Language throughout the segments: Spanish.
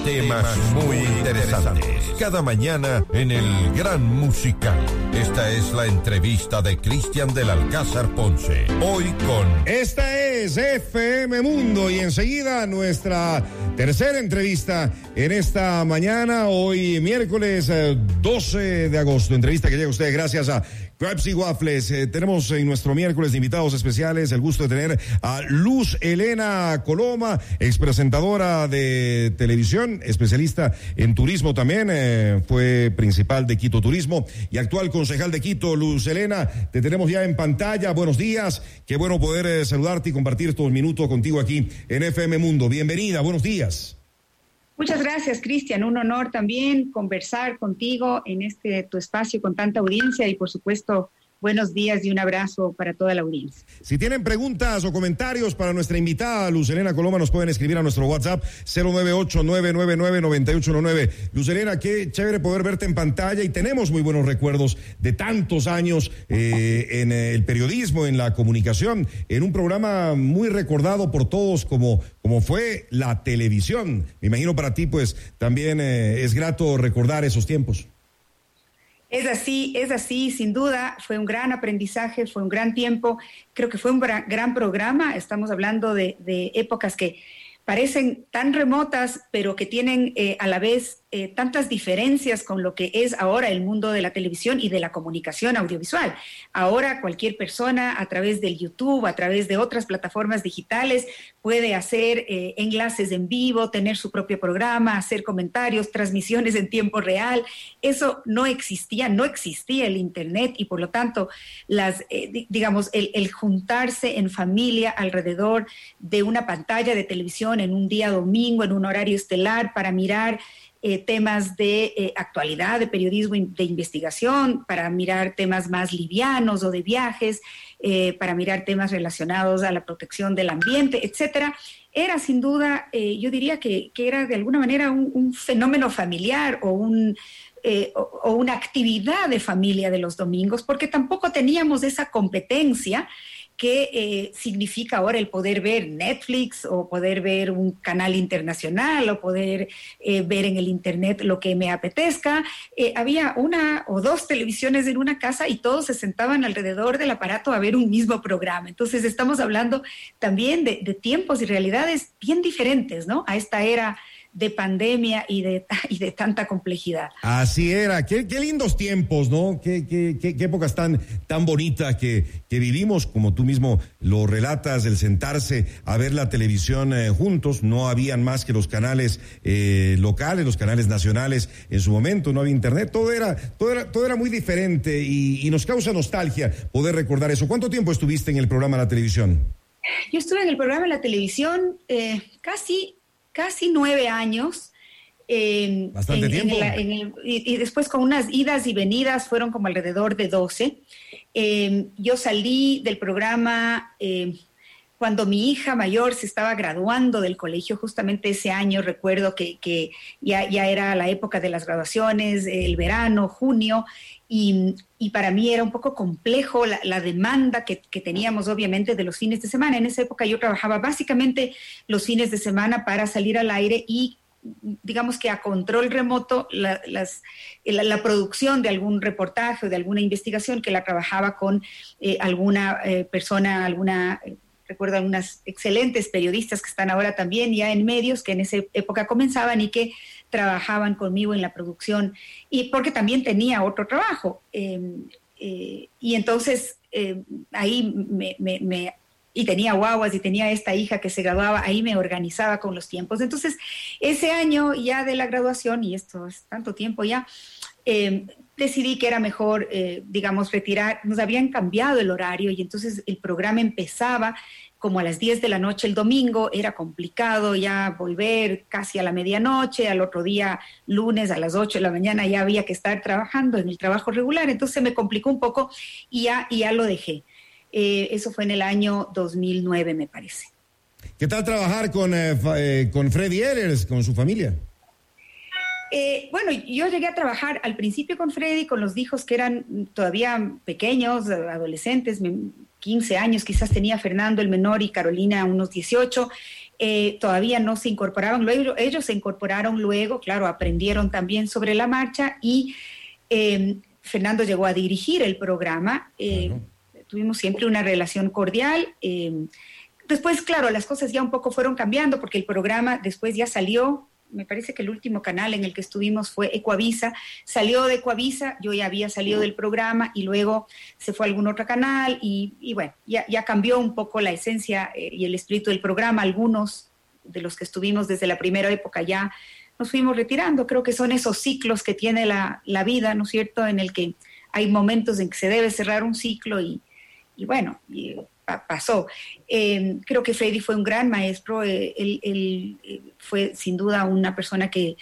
temas muy interesantes. Cada mañana en el Gran Musical. Esta es la entrevista de Cristian del Alcázar Ponce. Hoy con... Esta es FM Mundo y enseguida nuestra tercera entrevista en esta mañana, hoy miércoles 12 de agosto. Entrevista que llega a ustedes gracias a Crepes y Waffles. Tenemos en nuestro miércoles de invitados especiales el gusto de tener a Luz Helena Coloma, expresentadora de televisión, especialista en turismo también, fue principal de Quito Turismo y actual concejal de Quito. Luz Helena, te tenemos ya en pantalla. Buenos días, qué bueno poder saludarte y compartir estos minutos contigo aquí en FM Mundo. Bienvenida, buenos días. Muchas gracias, Cristian. Un honor también conversar contigo en tu espacio con tanta audiencia y, por supuesto, buenos días y un abrazo para toda la audiencia. Si tienen preguntas o comentarios para nuestra invitada, Luz Helena Coloma, nos pueden escribir a nuestro WhatsApp 098-999-9819. Luz Helena, qué chévere poder verte en pantalla y tenemos muy buenos recuerdos de tantos años en el periodismo, en la comunicación, en un programa muy recordado por todos como fue la televisión. Me imagino para ti, pues, también es grato recordar esos tiempos. Es así, sin duda, fue un gran aprendizaje, fue un gran tiempo, creo que fue un gran programa. Estamos hablando de épocas que parecen tan remotas, pero que tienen a la vez tantas diferencias con lo que es ahora el mundo de la televisión y de la comunicación audiovisual. Ahora cualquier persona a través del YouTube, a través de otras plataformas digitales, puede hacer enlaces en vivo, tener su propio programa, hacer comentarios, transmisiones en tiempo real. Eso no existía el Internet y por lo tanto el juntarse en familia alrededor de una pantalla de televisión en un día domingo, en un horario estelar para mirar temas de actualidad, de periodismo de investigación, para mirar temas más livianos o de viajes, para mirar temas relacionados a la protección del ambiente, etcétera. Era sin duda, yo diría que era de alguna manera un fenómeno familiar o una actividad de familia de los domingos, porque tampoco teníamos esa competencia que significa ahora el poder ver Netflix o poder ver un canal internacional o poder ver en el Internet lo que me apetezca. Había una o dos televisiones en una casa y todos se sentaban alrededor del aparato a ver un mismo programa. Entonces estamos hablando también de tiempos y realidades bien diferentes, ¿no? A esta era de pandemia y de tanta complejidad. Así era, qué lindos tiempos, ¿no? Qué épocas tan bonitas que vivimos, como tú mismo lo relatas, el sentarse a ver la televisión juntos. No habían más que los canales locales, los canales nacionales en su momento, no había internet, todo era muy diferente y nos causa nostalgia poder recordar eso. ¿Cuánto tiempo estuviste en el programa de la televisión? Yo estuve en el programa de la televisión casi 9 años. Bastante tiempo. Y después con unas idas y venidas fueron como alrededor de 12. Yo salí del programa cuando mi hija mayor se estaba graduando del colegio. Justamente ese año recuerdo que ya era la época de las graduaciones, el verano, junio, y para mí era un poco complejo la demanda que teníamos obviamente de los fines de semana. En esa época yo trabajaba básicamente los fines de semana para salir al aire y digamos que a control remoto la producción de algún reportaje o de alguna investigación que la trabajaba con alguna persona, recuerdo algunas excelentes periodistas que están ahora también ya en medios, que en esa época comenzaban y que trabajaban conmigo en la producción, y porque también tenía otro trabajo. Y entonces ahí y tenía guaguas y tenía esta hija que se graduaba, ahí me organizaba con los tiempos. Entonces, ese año ya de la graduación, y esto es tanto tiempo ya, decidí que era mejor, retirar. Nos habían cambiado el horario y entonces el programa empezaba como a las 10 de la noche el domingo. Era complicado ya volver casi a la medianoche, al otro día, lunes a las 8 de la mañana, ya había que estar trabajando en el trabajo regular. Entonces se me complicó un poco y ya lo dejé. Eso fue en el año 2009, me parece. ¿Qué tal trabajar con Freddy Ehlers, con su familia? Bueno, yo llegué a trabajar al principio con Freddy, con los hijos que eran todavía pequeños, adolescentes, 15 años quizás tenía Fernando el menor y Carolina unos 18. todavía no se incorporaban, luego ellos se incorporaron luego, claro, aprendieron también sobre la marcha y Fernando llegó a dirigir el programa, tuvimos siempre una relación cordial. Después, claro, las cosas ya un poco fueron cambiando porque el programa después ya salió, me parece que el último canal en el que estuvimos fue Ecuavisa, salió de Ecuavisa, yo ya había salido del programa y luego se fue a algún otro canal y bueno, ya cambió un poco la esencia y el espíritu del programa. Algunos de los que estuvimos desde la primera época ya nos fuimos retirando. Creo que son esos ciclos que tiene la vida, ¿no es cierto?, en el que hay momentos en que se debe cerrar un ciclo y bueno, pasó. Creo que Freddy fue un gran maestro, él fue sin duda una persona que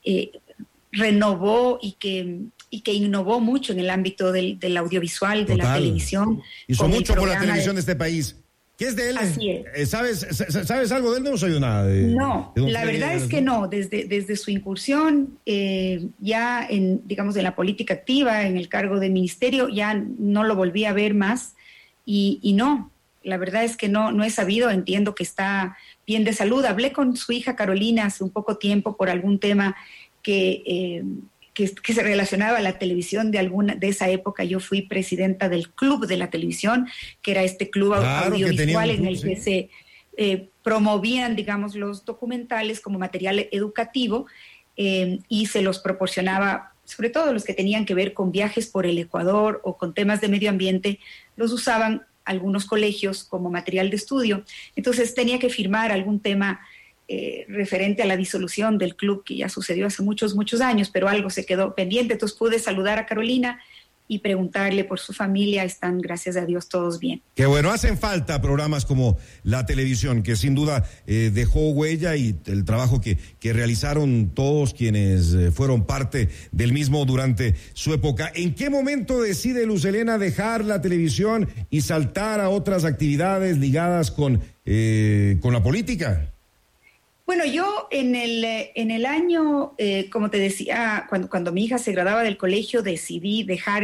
renovó y que innovó mucho en el ámbito del audiovisual, de la televisión. Hizo mucho por la televisión de este país. ¿Qué es de él? Así es. ¿Sabes algo de él? No soy nada. No, la verdad es que no. Desde su incursión ya digamos, en la política activa, en el cargo de ministerio, ya no lo volví a ver más y no. La verdad es que no he sabido, entiendo que está bien de salud. Hablé con su hija Carolina hace un poco tiempo por algún tema que se relacionaba a la televisión de esa época. Yo fui presidenta del Club de la Televisión, que era este club audiovisual en el que se promovían, digamos, los documentales como material educativo y se los proporcionaba, sobre todo los que tenían que ver con viajes por el Ecuador o con temas de medio ambiente, los usaban algunos colegios como material de estudio. Entonces tenía que firmar algún tema referente a la disolución del club, que ya sucedió hace muchos años, pero algo se quedó pendiente. Entonces pude saludar a Carolina y preguntarle por su familia. Están, gracias a Dios, todos bien. Qué bueno, hacen falta programas como la televisión, que sin duda dejó huella, y el trabajo que realizaron todos quienes fueron parte del mismo durante su época. ¿En qué momento decide Luz Helena dejar la televisión y saltar a otras actividades ligadas con la política? Bueno, yo en el año, como te decía, cuando mi hija se graduaba del colegio, decidí dejar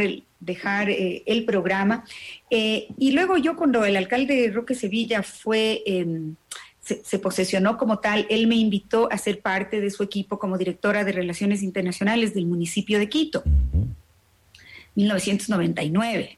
el programa. Y luego yo, cuando el alcalde Roque Sevilla se posesionó como tal, él me invitó a ser parte de su equipo como directora de Relaciones Internacionales del municipio de Quito, 1999.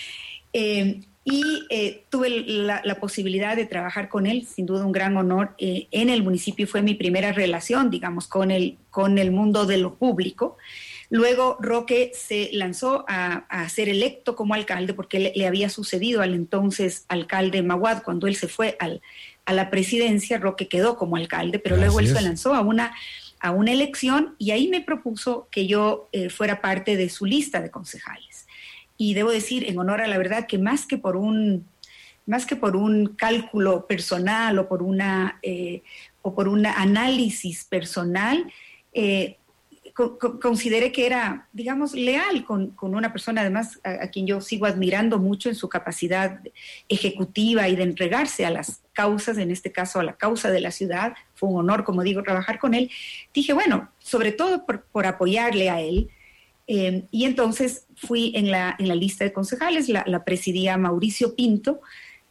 Tuve la posibilidad de trabajar con él, sin duda un gran honor, en el municipio. Fue mi primera relación, digamos, con el mundo de lo público. Luego Roque se lanzó a ser electo como alcalde, porque le había sucedido al entonces alcalde Maguad. Cuando él se fue a la presidencia, Roque quedó como alcalde, pero luego él se lanzó a una elección y ahí me propuso que yo fuera parte de su lista de concejales. Y debo decir, en honor a la verdad, que más que por un cálculo personal o por un análisis personal, consideré que era, digamos, leal con una persona, además, a quien yo sigo admirando mucho en su capacidad ejecutiva y de entregarse a las causas, en este caso a la causa de la ciudad. Fue un honor, como digo, trabajar con él. Dije, bueno, sobre todo por apoyarle a él. Y entonces fui en la lista de concejales, la presidía Mauricio Pinto,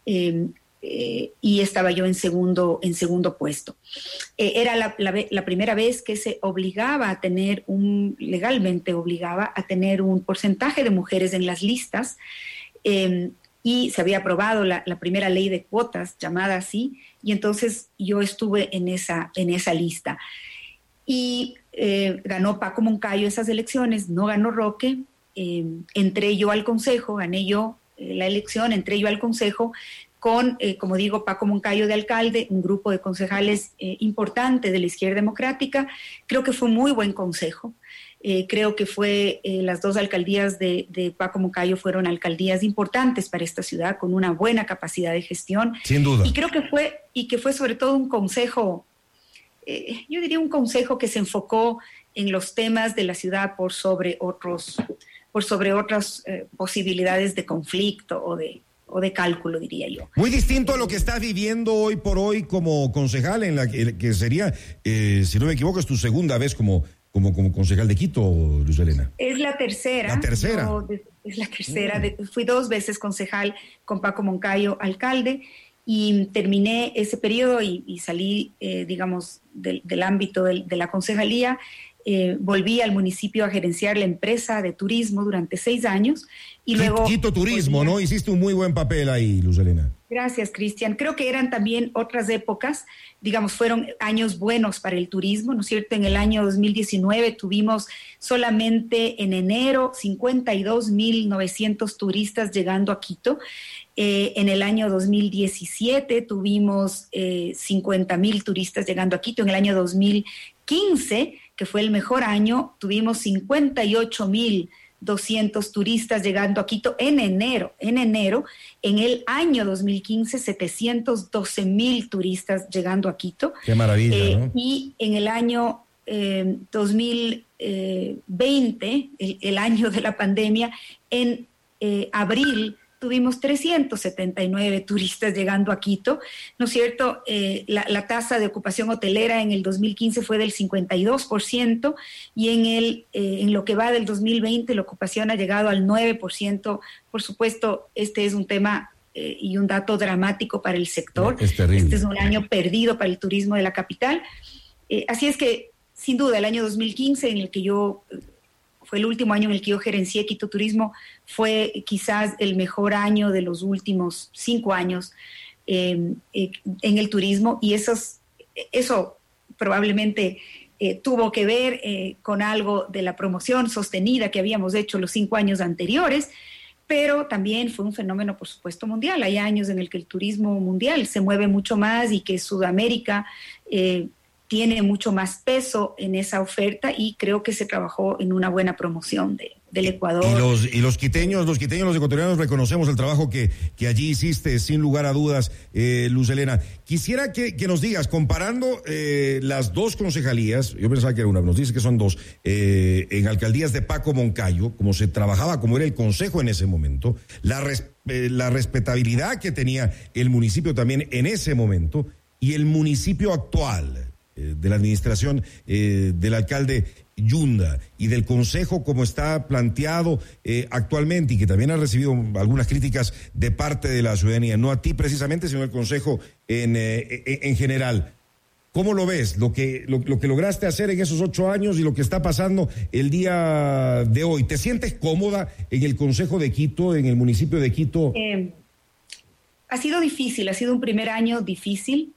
y estaba yo en segundo puesto. Era la primera vez que se obligaba a tener legalmente obligaba a tener un porcentaje de mujeres en las listas, y se había aprobado la primera ley de cuotas, llamada así, y entonces yo estuve en esa lista. Y ganó Paco Moncayo esas elecciones, no ganó Roque. Entré yo al consejo, gané yo la elección, entré yo al consejo con, como digo, Paco Moncayo de alcalde, un grupo de concejales importante de la Izquierda Democrática. Creo que fue un muy buen consejo. Creo que las dos alcaldías de Paco Moncayo fueron alcaldías importantes para esta ciudad, con una buena capacidad de gestión. Sin duda. Y creo que fue sobre todo un consejo, yo diría un consejo que se enfocó en los temas de la ciudad por sobre otras posibilidades de conflicto o de cálculo, diría yo. Muy distinto a lo que estás viviendo hoy por hoy como concejal, en la que sería, si no me equivoco, es tu segunda vez como concejal de Quito, Luz Helena. Es la tercera. La tercera. Es la tercera. Fui 2 veces concejal con Paco Moncayo, alcalde. y terminé ese periodo y salí, digamos, del ámbito de la concejalía. Volví al municipio a gerenciar la empresa de turismo durante 6 años y luego... Quito Turismo, ¿no? Hiciste un muy buen papel ahí, Luz Helena. Gracias, Cristian. Creo que eran también otras épocas, digamos, fueron años buenos para el turismo, ¿no es cierto? En el año 2019 tuvimos solamente en enero 52.900 turistas llegando a Quito. En el año 2017 tuvimos 50.000 turistas llegando a Quito. En el año 2015, que fue el mejor año, tuvimos 58.200 turistas llegando a Quito en enero. En el año 2015, 712.000 turistas llegando a Quito. Qué maravilla, ¿no? Y en el año 2020, el año de la pandemia, en abril tuvimos 379 turistas llegando a Quito, ¿no es cierto? La tasa de ocupación hotelera en el 2015 fue del 52% y en lo que va del 2020 la ocupación ha llegado al 9%. Por supuesto, este es un tema y un dato dramático para el sector. Es terrible. Este es un año perdido para el turismo de la capital. Así es que, sin duda, el año 2015, en el que fue el último año en el que yo gerencié Quito Turismo, fue quizás el mejor año de los últimos 5 años en el turismo, y eso probablemente tuvo que ver con algo de la promoción sostenida que habíamos hecho los 5 años anteriores, pero también fue un fenómeno, por supuesto, mundial. Hay años en el que el turismo mundial se mueve mucho más y que Sudamérica tiene mucho más peso en esa oferta, y creo que se trabajó en una buena promoción del Ecuador. Y los quiteños, los ecuatorianos reconocemos el trabajo que allí hiciste, sin lugar a dudas, Luz Helena. Quisiera que nos digas, comparando las dos concejalías, yo pensaba que era una, nos dice que son dos, en alcaldías de Paco Moncayo, como se trabajaba, como era el consejo en ese momento, la respetabilidad que tenía el municipio también en ese momento, y el municipio actual, de la administración del alcalde Yunda, y del consejo como está planteado actualmente, y que también ha recibido algunas críticas de parte de la ciudadanía, no a ti precisamente, sino al consejo en general. ¿Cómo lo ves? Lo que lograste hacer en esos 8 años y lo que está pasando el día de hoy. ¿Te sientes cómoda en el consejo de Quito, en el municipio de Quito? Ha sido difícil, ha sido un primer año difícil.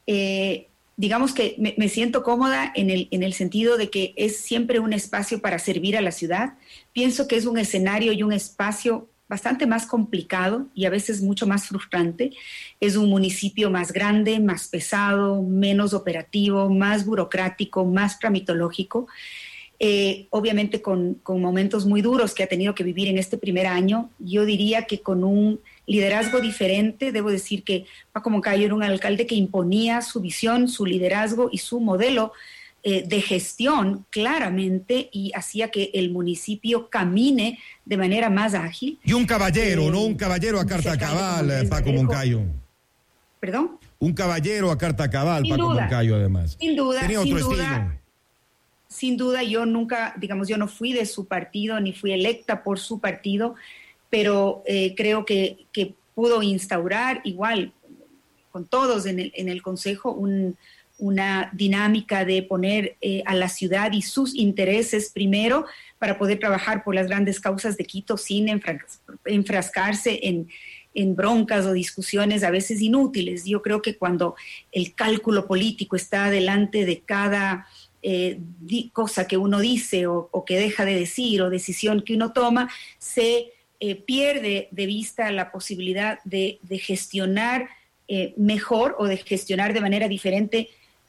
Digamos que me siento cómoda en el sentido de que es siempre un espacio para servir a la ciudad. Pienso que es un escenario y un espacio bastante más complicado y a veces mucho más frustrante. Es un municipio más grande, más pesado, menos operativo, más burocrático, más tramitológico. Obviamente con momentos muy duros que ha tenido que vivir en este primer año. Yo diría que con un liderazgo diferente. Debo decir que Paco Moncayo era un alcalde que imponía su visión, su liderazgo y su modelo de gestión claramente, y hacía que el municipio camine de manera más ágil. Y un caballero, ¿no? Un caballero a carta cabal, Paco Moncayo. ¿Perdón? Un caballero a carta cabal, Sin Paco duda, Moncayo, además. Sin duda, tenía otro estilo. Sin duda, yo nunca, digamos, yo no fui de su partido, ni fui electa por su partido, pero creo que pudo instaurar, igual con todos en el Consejo, una dinámica de poner a la ciudad y sus intereses primero para poder trabajar por las grandes causas de Quito sin enfrascarse en broncas o discusiones a veces inútiles. Yo creo que cuando el cálculo político está delante de cada cosa que uno dice o que deja de decir o decisión que uno toma, se pierde de vista la posibilidad de gestionar mejor o de gestionar de manera diferente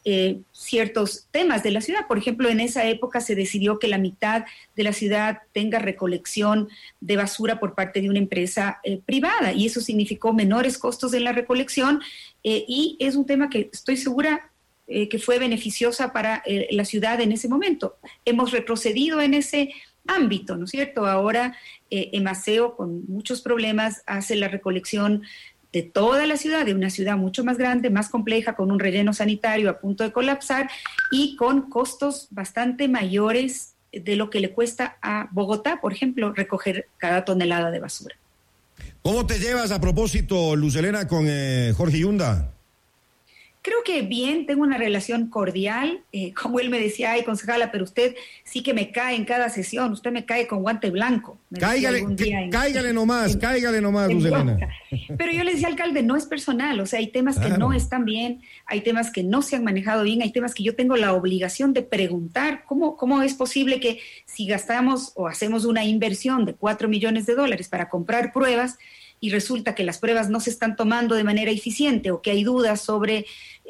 ciertos temas de la ciudad. Por ejemplo, en esa época se decidió que la mitad de la ciudad tenga recolección de basura por parte de una empresa privada, y eso significó menores costos en la recolección, y es un tema que estoy segura que fue beneficiosa para la ciudad en ese momento. Hemos retrocedido en ese ámbito, ¿no es cierto? Ahora Emaceo, con muchos problemas, hace la recolección de toda la ciudad, de una ciudad mucho más grande, más compleja, con un relleno sanitario a punto de colapsar y con costos bastante mayores de lo que le cuesta a Bogotá, por ejemplo, recoger cada tonelada de basura. ¿Cómo te llevas a propósito, Luz Helena, con Jorge Yunda? Creo que bien, tengo una relación cordial, como él me decía, ay, concejala, pero usted sí que me cae en cada sesión, usted me cae con guante blanco. Cáigale nomás, Luz Helena. Pero yo le decía, alcalde, no es personal, o sea, hay temas que no están bien, hay temas que no se han manejado bien, hay temas que yo tengo la obligación de preguntar, ¿cómo es posible que si gastamos o hacemos una inversión de $4 millones para comprar pruebas, y resulta que las pruebas no se están tomando de manera eficiente o que hay dudas sobre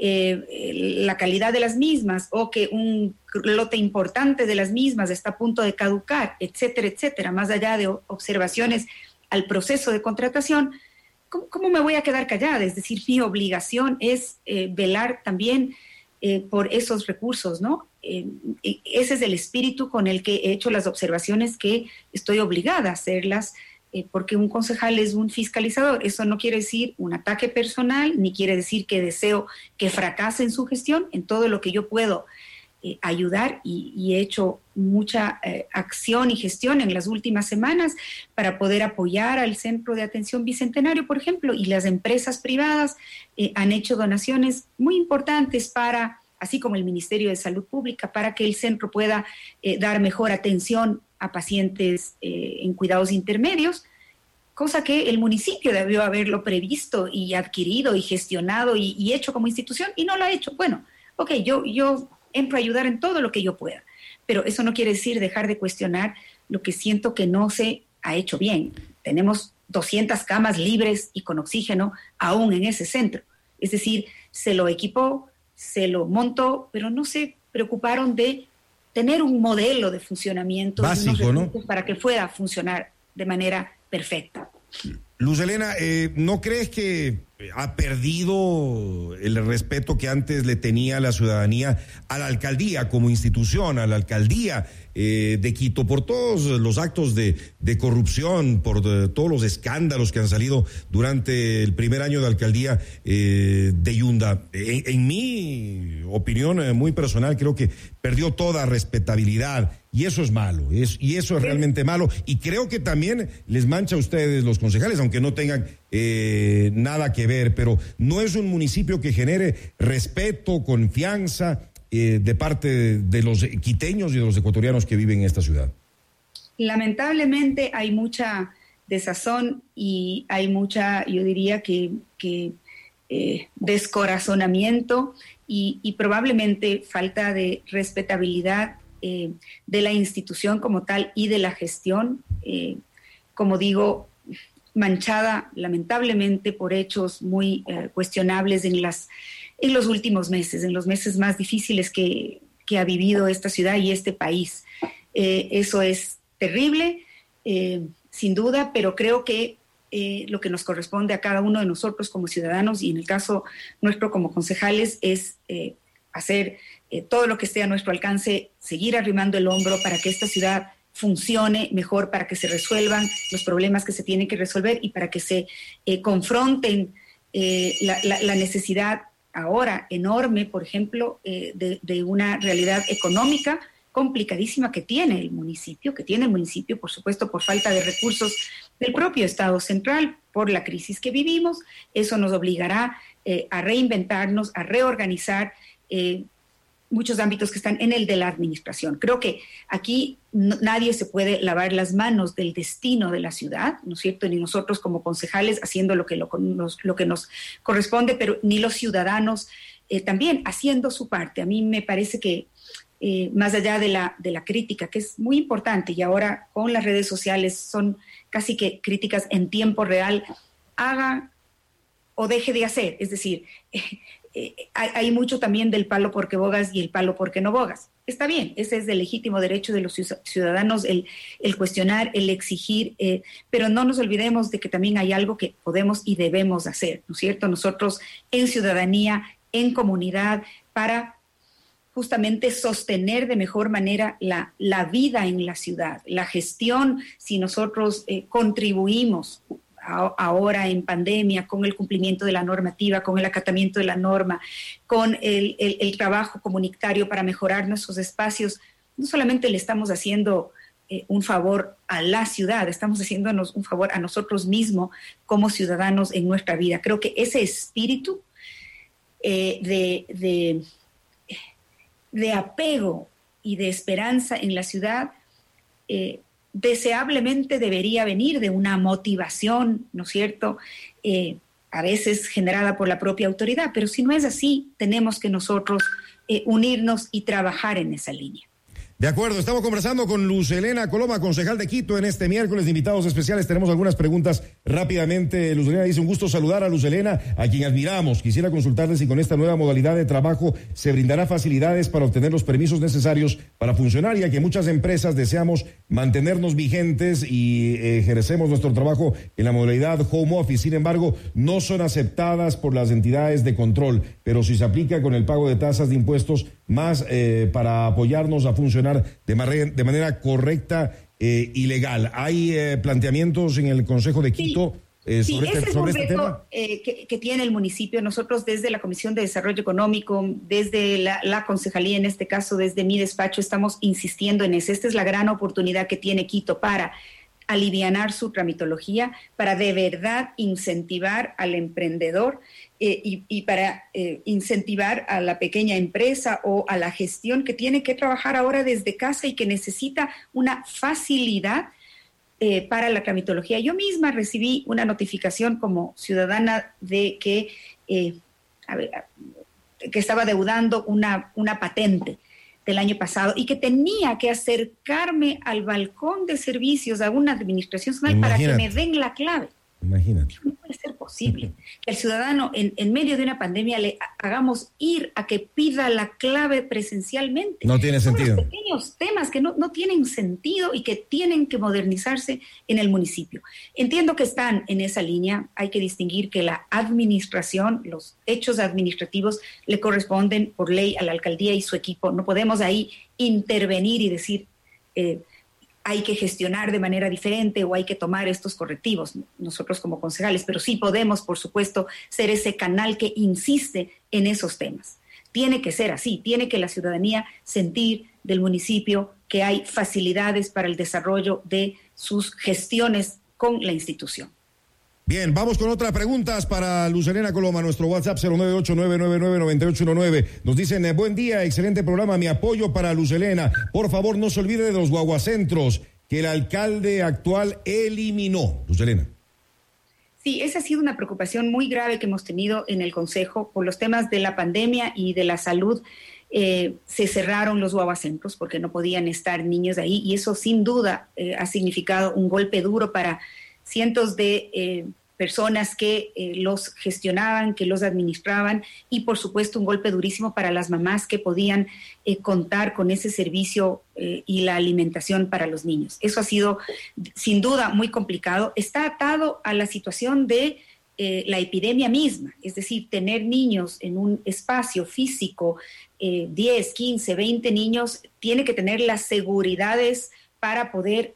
la calidad de las mismas o que un lote importante de las mismas está a punto de caducar, etcétera, etcétera, más allá de observaciones al proceso de contratación? ¿Cómo me voy a quedar callada? Es decir, mi obligación es velar también por esos recursos, ¿no? Ese es el espíritu con el que he hecho las observaciones que estoy obligada a hacerlas, porque un concejal es un fiscalizador. Eso no quiere decir un ataque personal, ni quiere decir que deseo que fracase en su gestión. En todo lo que yo puedo ayudar, y he hecho mucha acción y gestión en las últimas semanas para poder apoyar al Centro de Atención Bicentenario, por ejemplo, y las empresas privadas han hecho donaciones muy importantes para, así como el Ministerio de Salud Pública, para que el centro pueda dar mejor atención a pacientes en cuidados intermedios, cosa que el municipio debió haberlo previsto y adquirido y gestionado y hecho como institución, y no lo ha hecho. Bueno, ok, yo entro a ayudar en todo lo que yo pueda, pero eso no quiere decir dejar de cuestionar lo que siento que no se ha hecho bien. Tenemos 200 camas libres y con oxígeno aún en ese centro. Es decir, se lo equipó, se lo montó, pero no se preocuparon de tener un modelo de funcionamiento básico, ¿no?, para que pueda funcionar de manera perfecta. Luz Helena, ¿no crees que ha perdido el respeto que antes le tenía la ciudadanía a la alcaldía como institución, a la alcaldía de Quito, por todos los actos de corrupción, por todos los escándalos que han salido durante el primer año de alcaldía de Yunda? En mi opinión muy personal, creo que perdió toda respetabilidad, y eso es malo, y eso es realmente malo, y creo que también les mancha a ustedes, los concejales, aunque no tengan nada que ver, pero no es un municipio que genere respeto, confianza de parte de los quiteños y de los ecuatorianos que viven en esta ciudad. Lamentablemente hay mucha desazón y hay mucha, yo diría que descorazonamiento y probablemente falta de respetabilidad de la institución como tal y de la gestión, como digo, manchada lamentablemente por hechos muy cuestionables en los últimos meses, en los meses más difíciles que ha vivido esta ciudad y este país. Eso es terrible, sin duda, pero creo que lo que nos corresponde a cada uno de nosotros como ciudadanos, y en el caso nuestro como concejales, es hacer todo lo que esté a nuestro alcance, seguir arrimando el hombro para que esta ciudad funcione mejor, para que se resuelvan los problemas que se tienen que resolver y para que se confronten la necesidad ahora enorme, por ejemplo, de una realidad económica complicadísima que tiene el municipio, por supuesto, por falta de recursos del propio Estado central, por la crisis que vivimos. Eso nos obligará a reinventarnos, a reorganizar muchos ámbitos que están en el de la administración. Creo que aquí nadie se puede lavar las manos del destino de la ciudad, ¿no es cierto? Ni nosotros como concejales haciendo lo que nos corresponde, pero ni los ciudadanos también haciendo su parte. A mí me parece que más allá de la crítica, que es muy importante, y ahora con las redes sociales son casi que críticas en tiempo real, haga o deje de hacer. Es decir, hay mucho también del palo porque bogas y el palo porque no bogas. Está bien, ese es el legítimo derecho de los ciudadanos, el cuestionar, el exigir, pero no nos olvidemos de que también hay algo que podemos y debemos hacer, ¿no es cierto? Nosotros en ciudadanía, en comunidad, para justamente sostener de mejor manera la vida en la ciudad, la gestión. Si nosotros contribuimos ahora en pandemia con el cumplimiento de la normativa, con el acatamiento de la norma, con el trabajo comunitario para mejorar nuestros espacios, no solamente le estamos haciendo un favor a la ciudad, estamos haciéndonos un favor a nosotros mismos como ciudadanos en nuestra vida. Creo que ese espíritu de apego y de esperanza en la ciudad deseablemente debería venir de una motivación, ¿no es cierto?, a veces generada por la propia autoridad, pero si no es así, tenemos que nosotros unirnos y trabajar en esa línea. De acuerdo, estamos conversando con Luz Helena Coloma, concejal de Quito, en este miércoles de invitados especiales. Tenemos algunas preguntas rápidamente. Luz Helena dice: un gusto saludar a Luz Helena, a quien admiramos. Quisiera consultarle si con esta nueva modalidad de trabajo se brindará facilidades para obtener los permisos necesarios para funcionar, ya que muchas empresas deseamos mantenernos vigentes y ejercemos nuestro trabajo en la modalidad home office. Sin embargo, no son aceptadas por las entidades de control, pero si se aplica con el pago de tasas de impuestos más para apoyarnos a funcionar de manera correcta y legal. ¿Hay planteamientos en el Consejo de Quito sobre este tema? Que tiene el municipio. Nosotros desde la Comisión de Desarrollo Económico, desde la concejalía, en este caso desde mi despacho, estamos insistiendo en eso. Esta es la gran oportunidad que tiene Quito para alivianar su tramitología, para de verdad incentivar al emprendedor y para incentivar a la pequeña empresa o a la gestión que tiene que trabajar ahora desde casa y que necesita una facilidad para la tramitología. Yo misma recibí una notificación como ciudadana de que estaba deudando una patente del año pasado y que tenía que acercarme al balcón de servicios a una administración zonal para que me den la clave. Imagínate. No puede ser posible que al ciudadano en medio de una pandemia le hagamos ir a que pida la clave presencialmente. No tiene sentido. Son pequeños temas que no tienen sentido y que tienen que modernizarse en el municipio. Entiendo que están en esa línea. Hay que distinguir que la administración, los hechos administrativos le corresponden por ley a la alcaldía y su equipo. No podemos ahí intervenir y decir hay que gestionar de manera diferente o hay que tomar estos correctivos, nosotros como concejales, pero sí podemos, por supuesto, ser ese canal que insiste en esos temas. Tiene que ser así, tiene que la ciudadanía sentir del municipio que hay facilidades para el desarrollo de sus gestiones con la institución. Bien, vamos con otras preguntas para Luz Helena Coloma, nuestro WhatsApp 098-999-9819. Nos dicen, buen día, excelente programa, mi apoyo para Luz Helena. Por favor, no se olvide de los guaguacentros que el alcalde actual eliminó. Luz Helena. Sí, esa ha sido una preocupación muy grave que hemos tenido en el Consejo por los temas de la pandemia y de la salud. Se cerraron los guaguacentros porque no podían estar niños ahí y eso sin duda ha significado un golpe duro para cientos de personas que los gestionaban, que los administraban y por supuesto un golpe durísimo para las mamás que podían contar con ese servicio y la alimentación para los niños. Eso ha sido sin duda muy complicado. Está atado a la situación de la epidemia misma, es decir, tener niños en un espacio físico, 10, 15, 20 niños, tiene que tener las seguridades para poder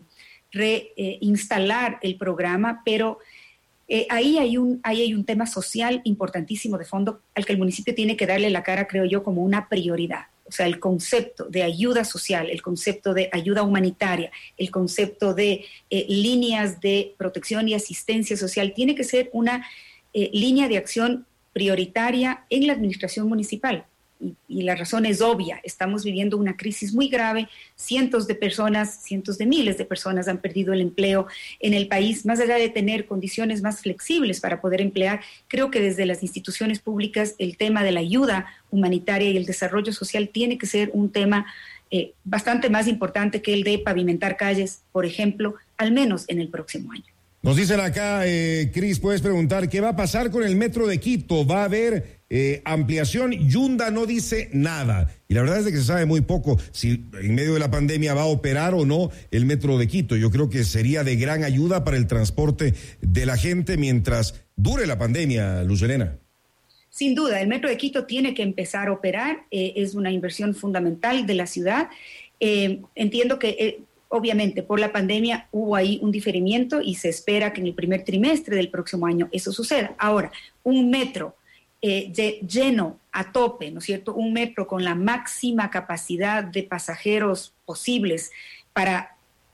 reinstalar el programa, pero ahí hay un tema social importantísimo de fondo al que el municipio tiene que darle la cara, creo yo, como una prioridad. O sea, el concepto de ayuda social, el concepto de ayuda humanitaria, el concepto de líneas de protección y asistencia social tiene que ser una línea de acción prioritaria en la administración municipal. Y la razón es obvia, estamos viviendo una crisis muy grave, cientos de personas, cientos de miles de personas han perdido el empleo en el país, más allá de tener condiciones más flexibles para poder emplear, creo que desde las instituciones públicas el tema de la ayuda humanitaria y el desarrollo social tiene que ser un tema bastante más importante que el de pavimentar calles, por ejemplo, al menos en el próximo año. Nos dicen acá, Cris, puedes preguntar, ¿qué va a pasar con el metro de Quito? ¿Va a haber ampliación? Yunda no dice nada. Y la verdad es que se sabe muy poco si en medio de la pandemia va a operar o no el metro de Quito. Yo creo que sería de gran ayuda para el transporte de la gente mientras dure la pandemia, Luz Helena. Sin duda, el metro de Quito tiene que empezar a operar. Es una inversión fundamental de la ciudad. Entiendo que... Obviamente, por la pandemia hubo ahí un diferimiento y se espera que en el primer trimestre del próximo año eso suceda. Ahora, un metro lleno a tope, ¿no es cierto? Un metro con la máxima capacidad de pasajeros posibles para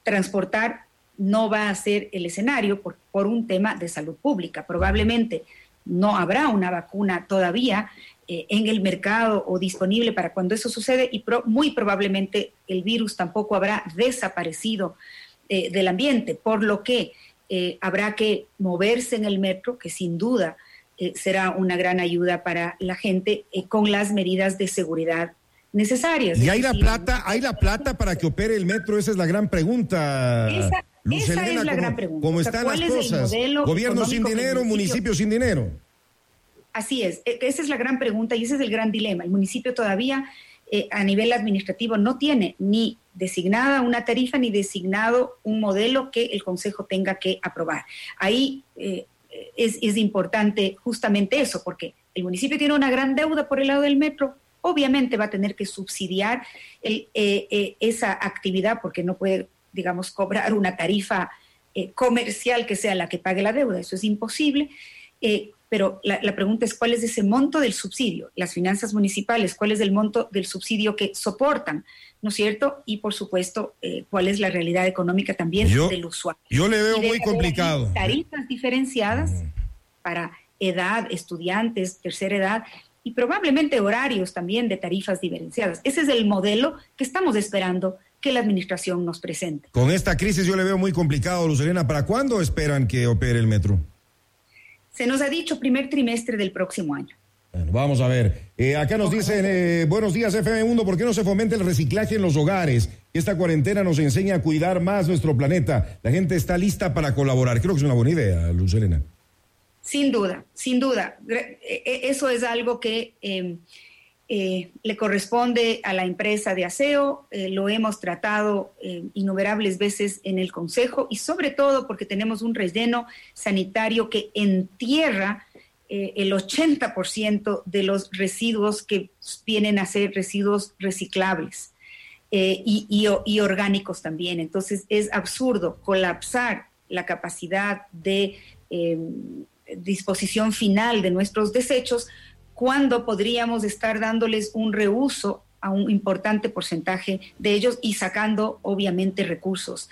transportar no va a ser el escenario por un tema de salud pública. Probablemente no habrá una vacuna todavía en el mercado o disponible para cuando eso sucede y muy probablemente el virus tampoco habrá desaparecido del ambiente, por lo que habrá que moverse en el metro, que sin duda será una gran ayuda para la gente con las medidas de seguridad necesarias. ¿Y hay la plata para que opere el metro? Esa es la gran pregunta. Esa es la gran pregunta. ¿Cómo están las cosas? ¿Gobierno sin dinero, municipio sin dinero? Así es, esa es la gran pregunta y ese es el gran dilema. El municipio todavía a nivel administrativo no tiene ni designada una tarifa ni designado un modelo que el Consejo tenga que aprobar. Ahí es importante justamente eso, porque el municipio tiene una gran deuda por el lado del metro, obviamente va a tener que subsidiar esa actividad porque no puede, digamos, cobrar una tarifa comercial que sea la que pague la deuda, eso es imposible. Pero la pregunta es cuál es ese monto del subsidio, las finanzas municipales, cuál es el monto del subsidio que soportan, ¿no es cierto? Y por supuesto, cuál es la realidad económica también del usuario. Yo le veo muy complicado. Tarifas diferenciadas para edad, estudiantes, tercera edad y probablemente horarios también de tarifas diferenciadas. Ese es el modelo que estamos esperando que la administración nos presente. Con esta crisis yo le veo muy complicado, Luz Helena. ¿Para cuándo esperan que opere el metro? Se nos ha dicho primer trimestre del próximo año. Bueno, vamos a ver. Acá nos dicen, buenos días FM Mundo, ¿por qué no se fomenta el reciclaje en los hogares? Esta cuarentena nos enseña a cuidar más nuestro planeta. La gente está lista para colaborar. Creo que es una buena idea, Luz Helena. Sin duda, sin duda. Eso es algo que le corresponde a la empresa de aseo, lo hemos tratado innumerables veces en el Consejo y sobre todo porque tenemos un relleno sanitario que entierra el 80% de los residuos que vienen a ser residuos reciclables y orgánicos también. Entonces es absurdo colapsar la capacidad de disposición final de nuestros desechos cuando podríamos estar dándoles un reuso a un importante porcentaje de ellos y sacando, obviamente, recursos.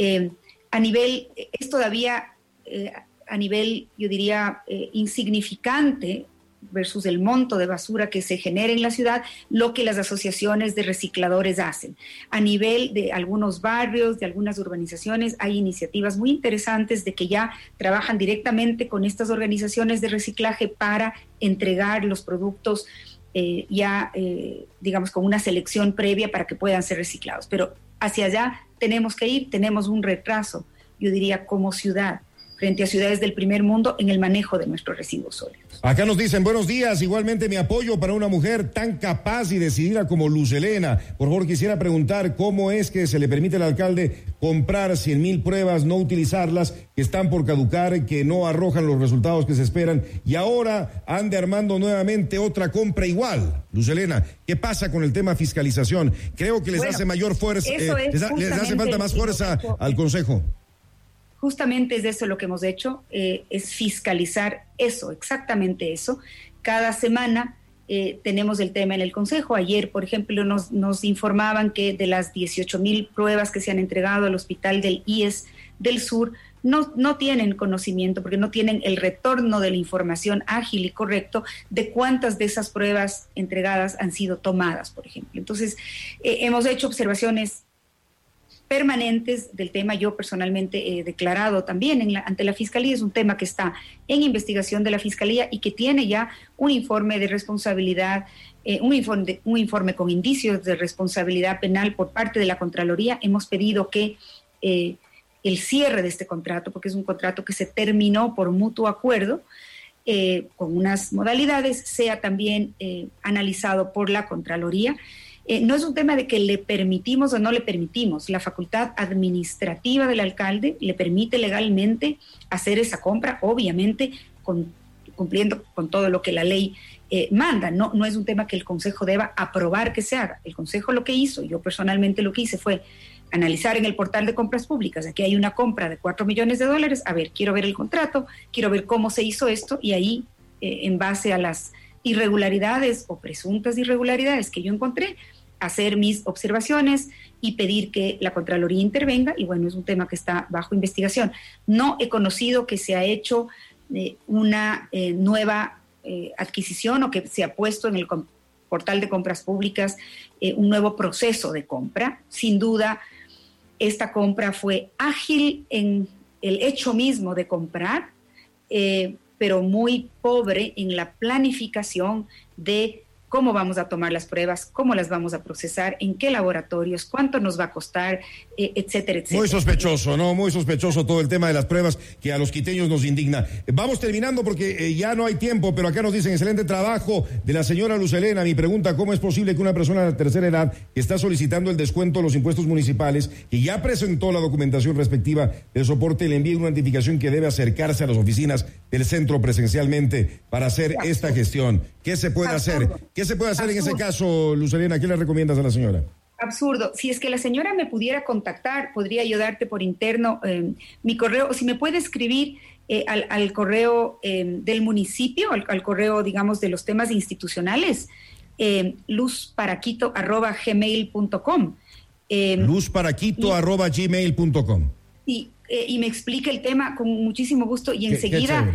Es todavía a nivel, yo diría, insignificante versus el monto de basura que se genera en la ciudad, lo que las asociaciones de recicladores hacen. A nivel de algunos barrios, de algunas urbanizaciones, hay iniciativas muy interesantes de que ya trabajan directamente con estas organizaciones de reciclaje para entregar los productos digamos, con una selección previa para que puedan ser reciclados. Pero hacia allá tenemos que ir, tenemos un retraso, yo diría, como ciudad, frente a ciudades del primer mundo en el manejo de nuestros residuos sólidos. Acá nos dicen, buenos días, igualmente mi apoyo para una mujer tan capaz y decidida como Luz Helena. Por favor, quisiera preguntar cómo es que se le permite al alcalde comprar 100,000 pruebas, no utilizarlas, que están por caducar, que no arrojan los resultados que se esperan, y ahora ande armando nuevamente otra compra igual. Luz Helena, ¿qué pasa con el tema fiscalización? Creo que les hace mayor fuerza, les hace falta más fuerza al Consejo. Justamente es eso lo que hemos hecho, es fiscalizar eso, exactamente eso. Cada semana tenemos el tema en el Consejo. Ayer, por ejemplo, nos informaban que de las 18,000 pruebas que se han entregado al hospital del IES del Sur, no tienen conocimiento, porque no tienen el retorno de la información ágil y correcto de cuántas de esas pruebas entregadas han sido tomadas, por ejemplo. Entonces, hemos hecho observaciones permanentes del tema. Yo personalmente he declarado también ante la Fiscalía. Es un tema que está en investigación de la Fiscalía y que tiene ya un informe de responsabilidad, un informe con indicios de responsabilidad penal por parte de la Contraloría. Hemos pedido que el cierre de este contrato, porque es un contrato que se terminó por mutuo acuerdo, con unas modalidades, sea también analizado por la Contraloría. No es un tema de que le permitimos o no le permitimos. La facultad administrativa del alcalde le permite legalmente hacer esa compra, obviamente cumpliendo con todo lo que la ley manda. No es un tema que el Consejo deba aprobar que se haga. El Consejo lo que hizo, yo personalmente lo que hice fue analizar en el portal de compras públicas. Aquí hay una compra de $4 millones. A ver, quiero ver el contrato, quiero ver cómo se hizo esto, y ahí, en base a las irregularidades o presuntas irregularidades que yo encontré, hacer mis observaciones y pedir que la Contraloría intervenga, y bueno, es un tema que está bajo investigación. No he conocido que se ha hecho una nueva adquisición o que se ha puesto en el portal de compras públicas un nuevo proceso de compra. Sin duda, esta compra fue ágil en el hecho mismo de comprar, pero muy pobre en la planificación de cómo vamos a tomar las pruebas, cómo las vamos a procesar, en qué laboratorios, cuánto nos va a costar, etcétera, etcétera. Muy sospechoso, ¿no? Muy sospechoso todo el tema de las pruebas que a los quiteños nos indigna. Vamos terminando porque ya no hay tiempo, pero acá nos dicen excelente trabajo de la señora Luz Helena. Mi pregunta, ¿cómo es posible que una persona de tercera edad que está solicitando el descuento de los impuestos municipales, que ya presentó la documentación respectiva del soporte, le envíe una notificación que debe acercarse a las oficinas del centro presencialmente para hacer esta gestión? ¿Qué se puede hacer? ¿Qué se puede hacer en ese caso, Luz Helena? ¿Qué le recomiendas a la señora? Absurdo. Si es que la señora me pudiera contactar, podría yo darte por interno mi correo, o si me puede escribir al correo del municipio, al correo, digamos, de los temas institucionales, luzparaquito@gmail.com. luzparaquito@gmail.com. Y me explica el tema con muchísimo gusto y enseguida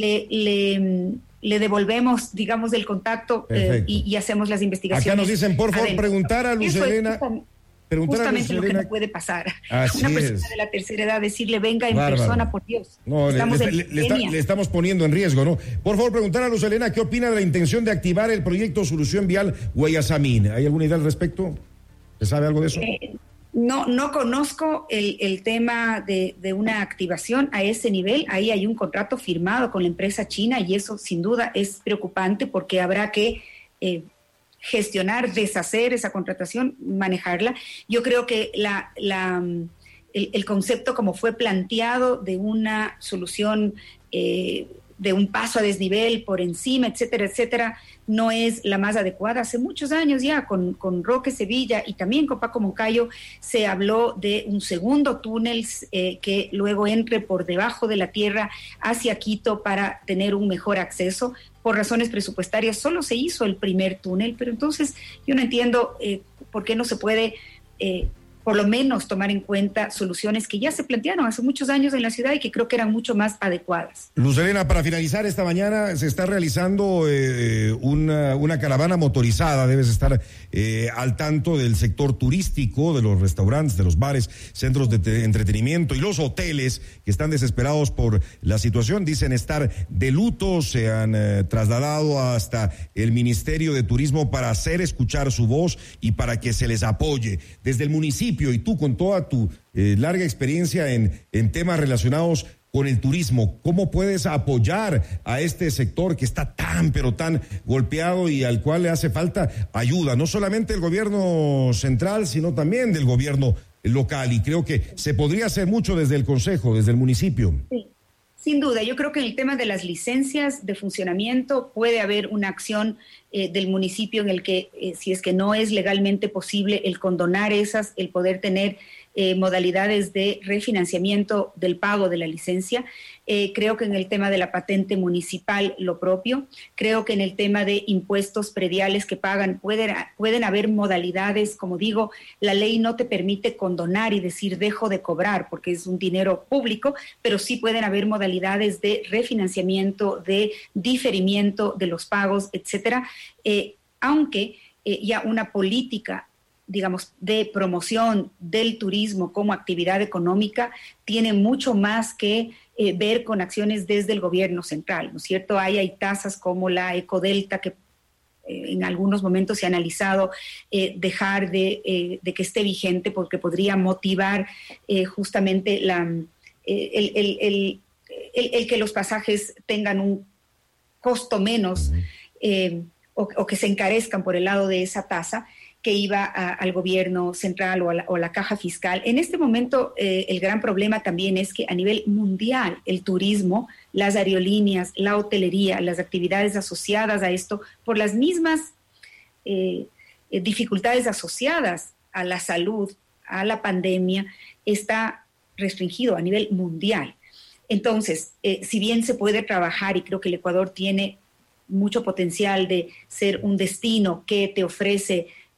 le devolvemos, digamos, el contacto y hacemos las investigaciones. Acá nos dicen, por favor, preguntar a Luz Helena. Justamente lo que no puede pasar. Una persona de la tercera edad, decirle, venga en persona, por Dios. No, le estamos poniendo en riesgo, ¿no? Por favor, preguntar a Luz Helena, ¿qué opina de la intención de activar el proyecto Solución Vial Guayasamín? ¿Hay alguna idea al respecto? ¿Se sabe algo de eso? No conozco el tema de una activación a ese nivel. Ahí hay un contrato firmado con la empresa china y eso sin duda es preocupante porque habrá que gestionar, deshacer esa contratación, manejarla. Yo creo que el concepto como fue planteado de una solución de un paso a desnivel por encima, etcétera, etcétera, no es la más adecuada. Hace muchos años ya, con Roque Sevilla y también con Paco Moncayo, se habló de un segundo túnel que luego entre por debajo de la tierra hacia Quito para tener un mejor acceso. Por razones presupuestarias solo se hizo el primer túnel, pero entonces yo no entiendo por qué no se puede por lo menos tomar en cuenta soluciones que ya se plantearon hace muchos años en la ciudad y que creo que eran mucho más adecuadas. Luz Helena, para finalizar, esta mañana se está realizando una caravana motorizada. Debes estar al tanto del sector turístico, de los restaurantes, de los bares, centros de entretenimiento y los hoteles que están desesperados por la situación. Dicen estar de luto, se han trasladado hasta el Ministerio de Turismo para hacer escuchar su voz y para que se les apoye. Desde el municipio, y tú con toda tu larga experiencia en temas relacionados con el turismo, ¿cómo puedes apoyar a este sector que está tan, pero tan golpeado y al cual le hace falta ayuda, no solamente del gobierno central, sino también del gobierno local? Y creo que se podría hacer mucho desde el Consejo, desde el municipio. Sí. Sin duda, yo creo que en el tema de las licencias de funcionamiento puede haber una acción del municipio en el que, si es que no es legalmente posible el condonar esas, el poder tener modalidades de refinanciamiento del pago de la licencia. Creo que en el tema de la patente municipal lo propio. Creo que en el tema de impuestos prediales que pagan pueden haber modalidades, como digo, la ley no te permite condonar y decir dejo de cobrar porque es un dinero público, pero sí pueden haber modalidades de refinanciamiento, de diferimiento de los pagos, etcétera, aunque ya una política, digamos, de promoción del turismo como actividad económica tiene mucho más que ver con acciones desde el gobierno central, ¿no es cierto? Hay tasas como la Ecodelta que en algunos momentos se ha analizado dejar de que esté vigente porque podría motivar justamente el que los pasajes tengan un costo menos o que se encarezcan por el lado de esa tasa que iba al gobierno central o la caja fiscal. En este momento el gran problema también es que a nivel mundial el turismo, las aerolíneas, la hotelería, las actividades asociadas a esto, por las mismas dificultades asociadas a la salud, a la pandemia, está restringido a nivel mundial. Entonces, si bien se puede trabajar, y creo que el Ecuador tiene mucho potencial de ser un destino que te ofrece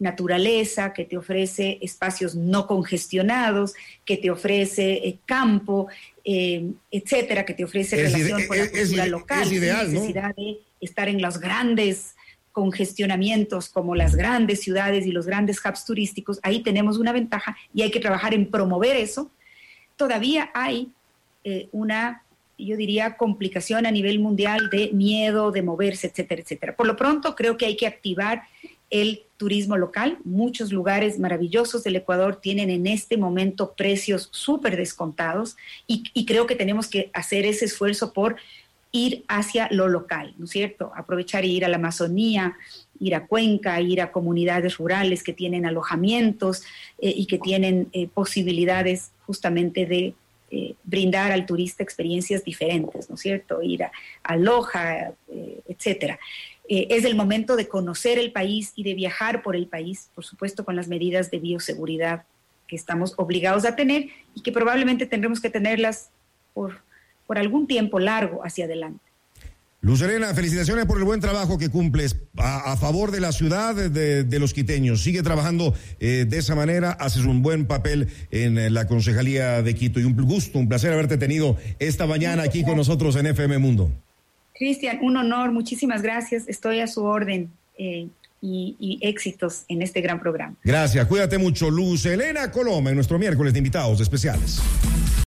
naturaleza, que te ofrece espacios no congestionados, que te ofrece campo, etcétera, que te ofrece relación con la cultura local. Es ideal, sin necesidad de estar en los grandes congestionamientos como las grandes ciudades y los grandes hubs turísticos. Ahí tenemos una ventaja y hay que trabajar en promover eso. Todavía hay yo diría, complicación a nivel mundial de miedo, de moverse, etcétera, etcétera. Por lo pronto, creo que hay que activar el turismo local. Muchos lugares maravillosos del Ecuador tienen en este momento precios súper descontados y creo que tenemos que hacer ese esfuerzo por ir hacia lo local, ¿no es cierto? Aprovechar y ir a la Amazonía, ir a Cuenca, ir a comunidades rurales que tienen alojamientos y que tienen posibilidades justamente de brindar al turista experiencias diferentes, ¿no es cierto? Ir a Loja, etcétera. Es el momento de conocer el país y de viajar por el país, por supuesto con las medidas de bioseguridad que estamos obligados a tener y que probablemente tendremos que tenerlas por algún tiempo largo hacia adelante. Luz Helena, felicitaciones por el buen trabajo que cumples a favor de la ciudad, de los quiteños. Sigue trabajando de esa manera, haces un buen papel en la Concejalía de Quito y un gusto, un placer haberte tenido esta mañana aquí con nosotros en FM Mundo. Cristian, un honor, muchísimas gracias, estoy a su orden y éxitos en este gran programa. Gracias, cuídate mucho. Luz Helena Coloma en nuestro miércoles de invitados especiales.